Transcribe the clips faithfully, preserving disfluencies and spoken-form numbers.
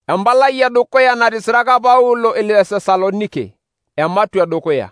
Empalai edukuya natisiraka Paulo Ilethessalonike, ematua edukuya.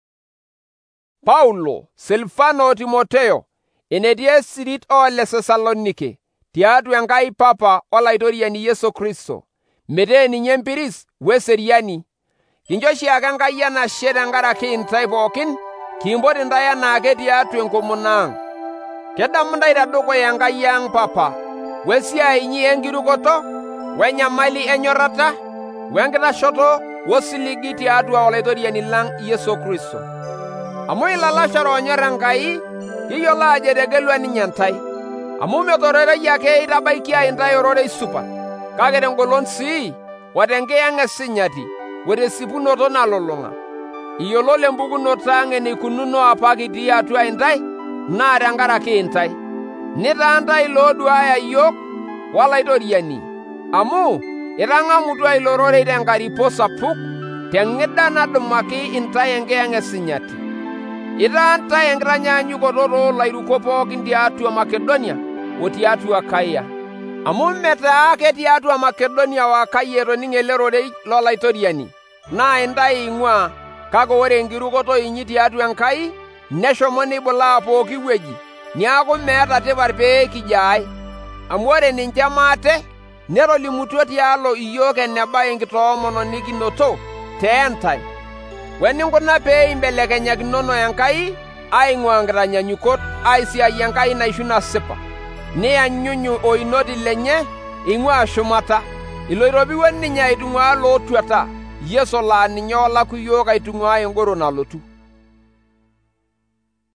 Paulo, Silfano o Timoteo, enetii esirit o Ilethessalonike, tiatua Enkai Papa olaitoriani Yesu Kristo, metaa ninye empiris weseriani. Kincho oshiake Enkai enashe tenkaraki intae pookin, kiimpot intae enaake tiatua enkomono ang'. Kedamu ntae tedukuya Enkai ang' Papa, wesiai inyi enkirukoto, wenyamali enyorrata, wenkitashoto wosiligi tiatua olaitoriani lang' Yesu Kristo. Amu ilalashara onyorr Enkai, kiyiolo ajo etegelua ninye ntae, amu metororoi ake itabaikia intae ororei supat, kake tengolon sii o tenkiyang' esinyati o tesipunoto nalulung'a. Iyiolo lempukunoto ang' eneikununo apa kitii atua intae, naa tenkaraki intae. Nitaa ntae looduaya iyiok wolaitoriani, amu itang'amutua ilo rorei tenkaripo sapuk, teng'ida nadumaki intae enkiyang' esinyati. Itaa ntae enkitanyaanyukoto toolairukok pookin tiatua Makedonia o tiatua Akaya. Amu metaa ake tiatua Makedonia o Akaya etoning'e ele rorei lolaitoriani, naa intae eing'ua, kake ore enkirukoto inyi tiatua Enkai neshomo neibulaa pooki wueji, niaku meeta tipat pee kijo ai. Amu ore ninche maate netolimutuo tialo iyiok eneba enkitoomono nikinoto teentai, weninkuna pee imbelekenyakinono Enkai aing'ua nkitanyanyukot aisiai Enkai naishu nasipa, nianyunyu oinoti lenye eing'ua shumata, iloitopiwuo ninye aitung'uaa lootuata Yesu laa ninye olaku iyiok aitung'uaa engoro nalotu.